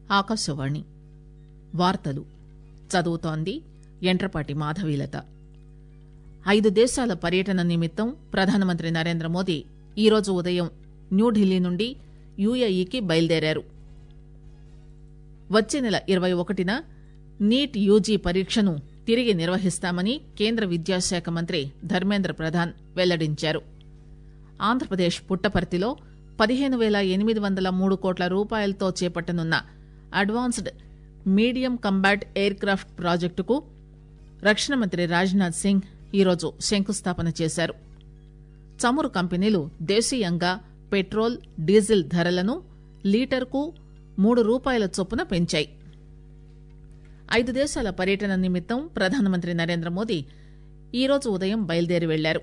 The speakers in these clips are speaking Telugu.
ఆకాశవాణి వార్తలు చదువుతోంది యంట్రపాటి మాధవీలత. 5 దేశాల పర్యటన నిమిత్తం ప్రధానమంత్రి నరేంద్ర మోదీ ఈరోజు ఉదయం న్యూఢిల్లీ నుండి యుఏఈకి బయలుదేరారు. వచ్చే నెల 21న నీట్ యూజీ పరీక్షను తిరిగి నిర్వహిస్తామని కేంద్ర విద్యాశాఖ మంత్రి ధర్మేంద్ర ప్రధాన్ వెల్లడించారు. ఆంధ్రప్రదేశ్ పుట్టపర్తిలో 15,803 కోట్ల రూపాయలతో చేపట్టనున్న advanced medium combat aircraft ప్రాజెక్టుకు రక్షణ మంత్రి రాజ్నాథ్ సింగ్ ఈరోజు శంకుస్థాపన చేశారు. చమురు కంపెనీలు దేశీయంగా పెట్రోల్, డీజిల్ ధరలను లీటర్కు 3 రూపాయల చొప్పున పెంచాయి. 5 దేశాల పర్యటన నిమిత్తం ప్రధానమంత్రి నరేంద్ర మోదీ ఈరోజు ఉదయం బయలుదేరి వెళ్లారు.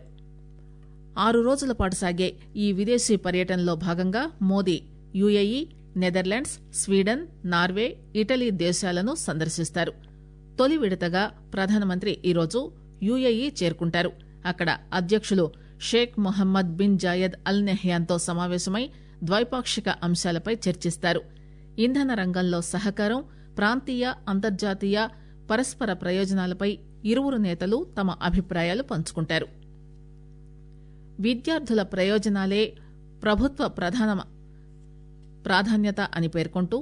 6 రోజుల పాటు సాగే ఈ విదేశీ పర్యటనలో భాగంగా Modi UAE, Netherlands, Sweden, Norway, Italy దేశాలను సందర్శిస్తారు. తొలి విడతగా ప్రధానమంత్రి ఈరోజు యుఏఈ చేరుకుంటారు. అక్కడ అధ్యక్షులు Sheikh Mohammed bin Zayed Al నహ్యాన్తో సమావేశమై ద్వైపాక్షిక అంశాలపై చర్చిస్తారు. ఇంధన రంగంలో సహకారం, ప్రాంతీయ, అంతర్జాతీయ పరస్పర ప్రయోజనాలపై ఇరువురు నేతలు తమ అభిప్రాయాలు పంచుకుంటారు. విద్యార్థుల ప్రయోజనాలే ప్రభుత్వ ప్రధాన ప్రాధాన్యత అని పేర్కొంటూ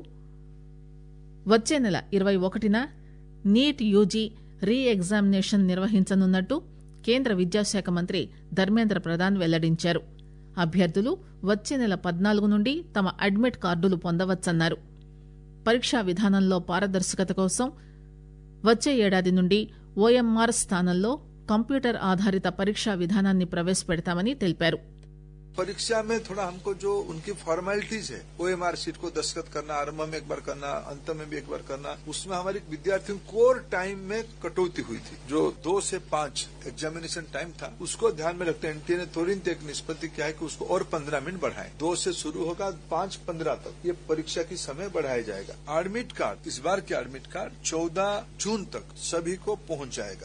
వచ్చే నెల 21న నీట్ యూజీ రీ ఎగ్జామినేషన్ నిర్వహించనున్నట్టు కేంద్ర విద్యాశాఖ మంత్రి ధర్మేంద్ర ప్రధాన్ వెల్లడించారు. అభ్యర్థులు వచ్చే నెల 14 నుండి తమ అడ్మిట్ కార్డులు పొందవచ్చన్నారు. పరీక్షా విధానంలో పారదర్శకత కోసం వచ్చే ఏడాది నుండి ఓఎంఆర్ స్థానంలో కంప్యూటర్ ఆధారిత పరీక్షా విధానాన్ని ప్రవేశపెడతామని తెలిపారు. परीक्षा में थोड़ा हमको जो उनकी फॉर्मेलिटीज है, ओएमआर शीट को दस्तखत करना, आरंभ में एक बार करना, अंत में भी एक बार करना, उसमें हमारे विद्यार्थियों कोर टाइम में कटौती हुई थी. जो 2 से 5 एग्जामिनेशन टाइम था, उसको ध्यान में रखते एनटीए ने तुरंत एक निष्पत्ति किया है कि उसको और 15 मिनट बढ़ाएं. 2 से शुरू होगा, 5:15 तक ये परीक्षा की समय बढ़ाया जाएगा. एडमिट कार्ड, इस बार के एडमिट कार्ड 14 जून तक सभी को पहुंच जाएगा.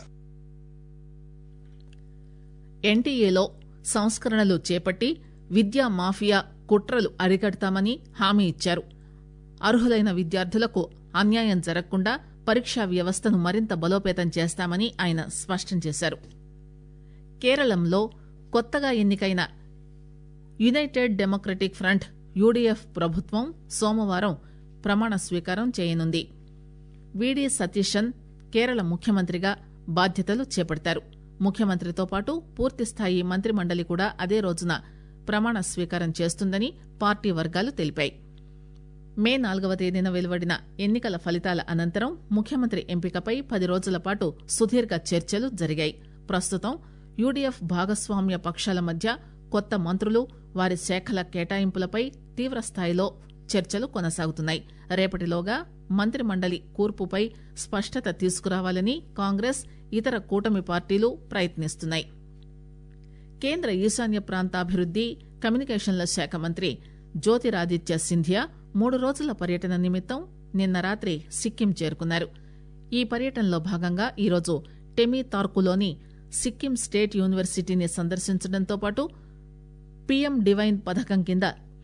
ఎన్టీఏలో సంస్కరణలు చేపట్టి విద్యా మాఫియా కుట్రలు అరికడతామని హామీ ఇచ్చారు. అర్హులైన విద్యార్థులకు అన్యాయం జరగకుండా పరీక్షా వ్యవస్థను మరింత బలోపేతం చేస్తామని ఆయన స్పష్టం చేశారు. కేరళంలో కొత్తగా ఎన్నికైన యునైటెడ్ డెమోక్రటిక్ ఫ్రంట్ యూడీఎఫ్ ప్రభుత్వం సోమవారం ప్రమాణ స్వీకారం చేయనుంది. వీడీ సతీశన్ కేరళ ముఖ్యమంత్రిగా బాధ్యతలు చేపడతారు. ముఖ్యమంత్రితో పాటు పూర్తిస్థాయి మంత్రిమండలి కూడా అదే రోజున ప్రమాణ స్వీకారం చేస్తుందని పార్టీ వర్గాలు తెలిపాయి. మే 4వ తేదీన వెలువడిన ఎన్నికల ఫలితాల అనంతరం ముఖ్యమంత్రి ఎంపికపై 10 రోజుల పాటు సుదీర్ఘ చర్చలు జరిగాయి. ప్రస్తుతం యూడీఎఫ్ భాగస్వామ్య పక్షాల మధ్య కొత్త మంత్రులు, వారి శాఖల కేటాయింపులపై తీవ్రస్థాయిలో చర్చలు కొనసాగుతున్నాయి. రేపటిలోగా మంత్రిమండలి కూర్పుపై స్పష్టత తీసుకురావాలని కాంగ్రెస్, ఇతర కూటమి పార్టీలు ప్రయత్నిస్తున్నాయి. కేంద్ర ఈశాన్య ప్రాంతాభివృద్ది, కమ్యూనికేషన్ల శాఖ మంత్రి జ్యోతిరాదిత్య సింధియా 3 రోజుల పర్యటన నిమిత్తం నిన్న రాత్రి సిక్కిం చేరుకున్నారు. ఈ పర్యటనలో భాగంగా ఈరోజు టెమి తార్కులోని సిక్కిం స్టేట్ యూనివర్సిటీని సందర్శించడంతో పాటు పీఎం డివైన్ పథకం కింద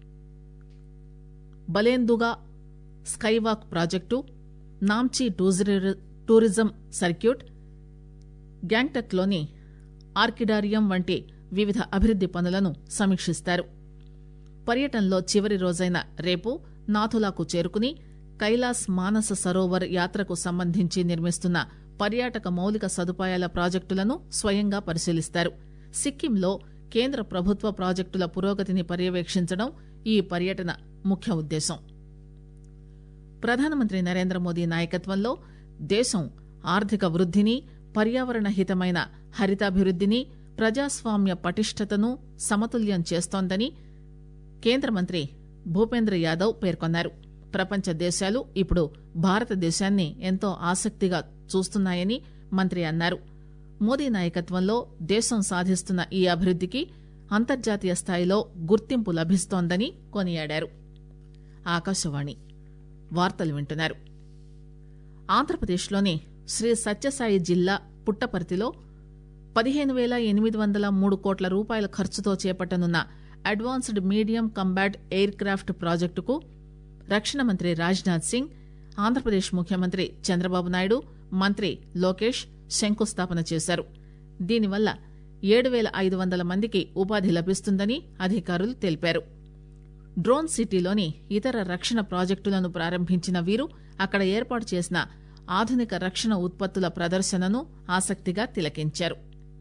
బలేందుగా skywalk project, Namchi tourism circuit, గ్యాంగ్టక్లోని ఆర్కిడారియం వంటి వివిధ అభివృద్ది పనులను సమీక్షిస్తారు. పర్యటనలో చివరి రోజైన రేపు నాథులాకు చేరుకుని కైలాస్ మానస సరోవర్ యాత్రకు సంబంధించి నిర్మిస్తున్న పర్యాటక మౌలిక సదుపాయాల ప్రాజెక్టులను స్వయంగా పరిశీలిస్తారు. సిక్కింలో కేంద్ర ప్రభుత్వ ప్రాజెక్టుల పురోగతిని పర్యవేక్షించడం ఈ పర్యటన ముఖ్య ఉద్దేశం. ప్రధానమంత్రి నరేంద్ర మోదీ నాయకత్వంలో దేశం ఆర్థిక వృద్దిని, పర్యావరణ హితమైన హరితాభివృద్దిని, ప్రజాస్వామ్య పటిష్టతను సమతుల్యం చేస్తోందని కేంద్ర మంత్రి భూపేంద్ర యాదవ్ పేర్కొన్నారు. ప్రపంచ దేశాలు ఇప్పుడు భారతదేశాన్ని ఎంతో ఆసక్తిగా చూస్తున్నాయని మంత్రి అన్నారు. మోదీ నాయకత్వంలో దేశం సాధిస్తున్న ఈ అభివృద్దికి అంతర్జాతీయ స్థాయిలో గుర్తింపు లభిస్తోందని కొనియాడారు. ఆకాశవాణి వార్తలు వింటున్నారు. ఆంధ్రప్రదేశ్లోని శ్రీ సత్యసాయి జిల్లా పుట్టపర్తిలో 15,803 కోట్ల రూపాయల ఖర్చుతో చేపట్టనున్న advanced medium combat aircraft ప్రాజెక్టుకు రక్షణ మంత్రి రాజ్నాథ్ సింగ్ ఆంధ్రప్రదేశ్ ముఖ్యమంత్రి చంద్రబాబు నాయుడు, మంత్రి లోకేష్ శంకుస్థాపన చేశారు. దీనివల్ల 7,500 మందికి ఉపాధి లభిస్తుందని అధికారులు తెలిపారు. డ్రోన్ సిటీలోని ఇతర రక్షణ ప్రాజెక్టులను ప్రారంభించిన వీరు అక్కడ ఏర్పాటు చేసిన ఆధునిక రక్షణ ఉత్పత్తుల ప్రదర్శనను ఆసక్తిగా తిలకించారు.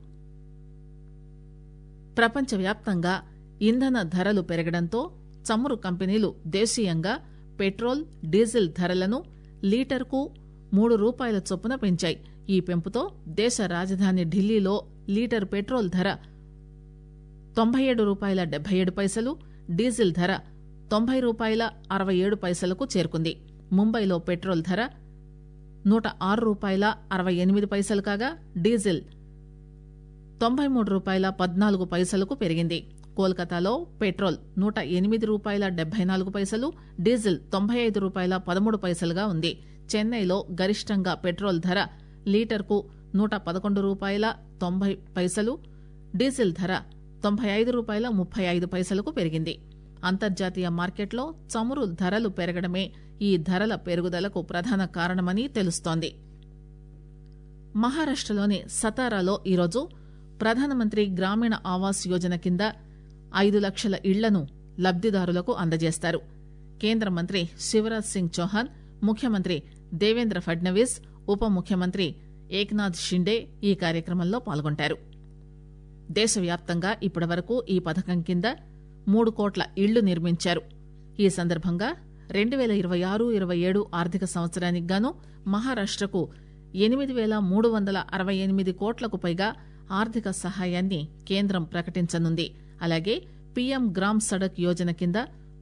ప్రపంచవ్యాప్తంగా ఇంధన ధరలు పెరగడంతో చమురు కంపెనీలు దేశీయంగా పెట్రోల్, డీజిల్ ధరలను లీటర్కు ₹3 చొప్పున పెంచాయి. ఈ పెంపుతో దేశ రాజధాని ఢిల్లీలో లీటర్ పెట్రోల్ ధర ₹97.77, డీజిల్ ధర ₹90.67కు చేరుకుంది. ముంబైలో పెట్రోల్ ధర ₹106.68 కాగా డీజిల్ ₹93.14కు పెరిగింది. కోల్కతాలో పెట్రోల్ ₹108.74, డీజిల్ ₹95.13గా ఉంది. చెన్నైలో గరిష్టంగా పెట్రోల్ ధర లీటర్కు ₹111.90, డీజిల్ ధర ₹95.35కు పెరిగింది. అంతర్జాతీయ మార్కెట్లో చమురు ధరలు పెరగడమే ఈ ధరల పెరుగుదలకు ప్రధాన కారణమని తెలుస్తోంది. మహారాష్టలోని సతారాలో ఈరోజు ప్రధానమంత్రి గ్రామీణ ఆవాస్ యోజన కింద 5 లక్షల ఇళ్లను లబ్దిదారులకు అందజేస్తారు. కేంద్ర మంత్రి శివరాజ్ సింగ్ చౌహాన్, ముఖ్యమంత్రి దేవేంద్ర ఫడ్నవీస్, ఉప ముఖ్యమంత్రి ఏక్నాథ్ షిండే ఈ కార్యక్రమంలో పాల్గొంటారు. దేశవ్యాప్తంగా ఇప్పటివరకు ఈ పథకం కింద 3 కోట్ల ఇళ్లు నిర్మించారు. ఈ సందర్భంగా 2026-27 ఆర్థిక సంవత్సరానికి గాను మహారాష్టకు 8,368 కోట్లకు పైగా ఆర్థిక సహాయాన్ని కేంద్రం ప్రకటించనుంది. అలాగే పీఎం గ్రామ్ సడక్ యోజన కింద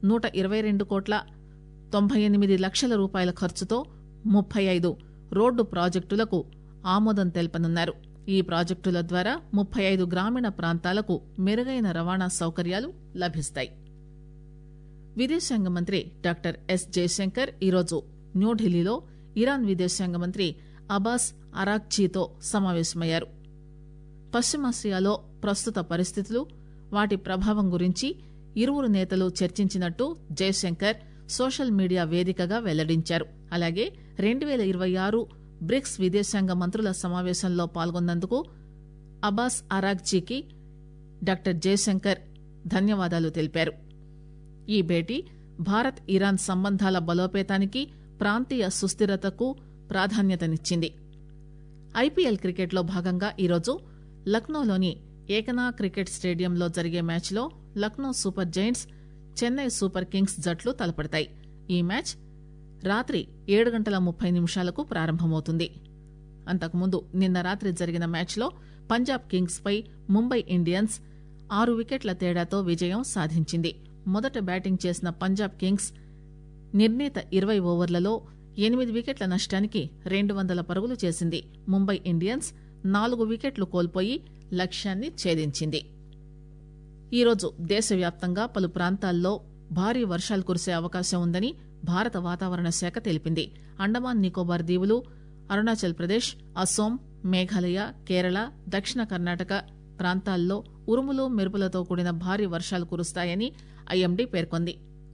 122,98 లక్షల రూపాయల ఖర్చుతో 35 రోడ్డు ప్రాజెక్టులకు ఆమోదం తెలపనున్నారు. ఈ ప్రాజెక్టుల ద్వారా 35 గ్రామీణ ప్రాంతాలకు మెరుగైన రవాణా సౌకర్యాలు లభిస్తాయి. విదేశాంగ మంత్రి డాక్టర్ ఎస్ జయశంకర్ ఈరోజు న్యూఢిల్లీలో ఇరాన్ విదేశాంగ మంత్రి అబ్బాస్ అరాగ్చీతో సమావేశమయ్యారు. పశ్చిమాసియాలో ప్రస్తుత పరిస్థితులు, వాటి ప్రభావం గురించి ఇరువురు నేతలు చర్చించినట్టు జయశంకర్ సోషల్ మీడియా వేదికగా వెల్లడించారు. అలాగే 2026 బ్రిక్స్ విదేశాంగ మంత్రుల సమావేశంలో పాల్గొన్నందుకు అబ్బాస్ అరాగ్చీకి డాక్టర్ జయశంకర్ ధన్యవాదాలు తెలిపారు. ఈ భేటీ భారత్ ఇరాన్ సంబంధాల బలోపేతానికి, ప్రాంతీయ సుస్థిరతకు ప్రాధాన్యతనిచ్చింది. ఐపీఎల్ క్రికెట్లో భాగంగా ఈరోజు లక్నోలోని ఏకనా క్రికెట్ స్టేడియంలో జరిగే మ్యాచ్లో Lucknow Super Giants, Chennai Super Kings జట్లు తలపడతాయి. ఈ మ్యాచ్ రాత్రి 7:30 ప్రారంభమవుతుంది. అంతకుముందు నిన్న రాత్రి జరిగిన మ్యాచ్లో పంజాబ్ కింగ్స్ పై ముంబై ఇండియన్స్ 6 వికెట్ల తేడాతో విజయం సాధించింది. మొదట బ్యాటింగ్ చేసిన పంజాబ్ కింగ్స్ నిర్ణీత 20 ఓవర్లలో 8 వికెట్ల నష్టానికి 200 పరుగులు చేసింది. ముంబై ఇండియన్స్ 4 వికెట్లు కోల్పోయి లక్ష్యాన్ని ఛేదించింది. ఈరోజు దేశవ్యాప్తంగా పలు ప్రాంతాల్లో భారీ వర్షాలు కురిసే అవకాశం ఉందని భారత వాతావరణ శాఖ తెలిపింది. అండమాన్ నికోబార్ దీవులు, అరుణాచల్ ప్రదేశ్, అస్సోం, మేఘాలయ, కేరళ, దక్షిణ కర్ణాటక ప్రాంతాల్లో ఉరుములు మెరుపులతో కూడిన భారీ వర్షాలు కురుస్తాయని ఐఎండీ పేర్కొంది.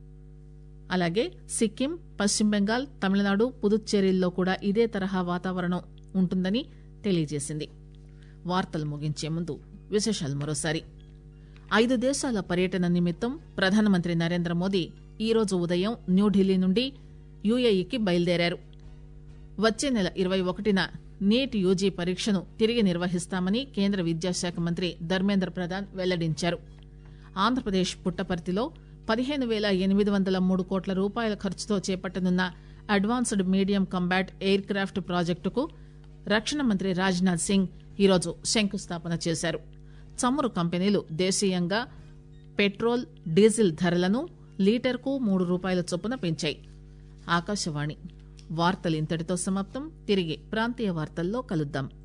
అలాగే సిక్కిం, పశ్చిమ బెంగాల్, తమిళనాడు, పుదుచ్చేరిల్లో కూడా ఇదే తరహా వాతావరణం ఉంటుందని తెలియజేసింది. వార్తలు ముగించే ముందు విశేషాలు మరోసారి. 5 దేశాల పర్యటన నిమిత్తం ప్రధానమంత్రి నరేంద్ర మోదీ ఈరోజు ఉదయం న్యూఢిల్లీ నుండి యూఏఈకి బయలుదేరారు. వచ్చే నెల 21న నీట్ యూజీ పరీక్షను తిరిగి నిర్వహిస్తామని కేంద్ర విద్యాశాఖ మంత్రి ధర్మేంద్ర ప్రధాన్ వెల్లడించారు. ఆంధ్రప్రదేశ్ పుట్టపర్తిలో 15,803 కోట్ల రూపాయల ఖర్చుతో చేపట్టనున్న advanced medium combat aircraft ప్రాజెక్టుకు రక్షణ మంత్రి రాజ్నాథ్ సింగ్ ఈరోజు శంకుస్థాపన చేశారు. చమురు కంపెనీలు దేశీయంగా పెట్రోల్, డీజిల్ ధరలను లీటర్కు ₹3 చొప్పున పెంచాయి. ఆకాశవాణి వార్తలు ఇంతటితో సమాప్తం. తిరిగి ప్రాంతీయ వార్తల్లో కలుద్దాం.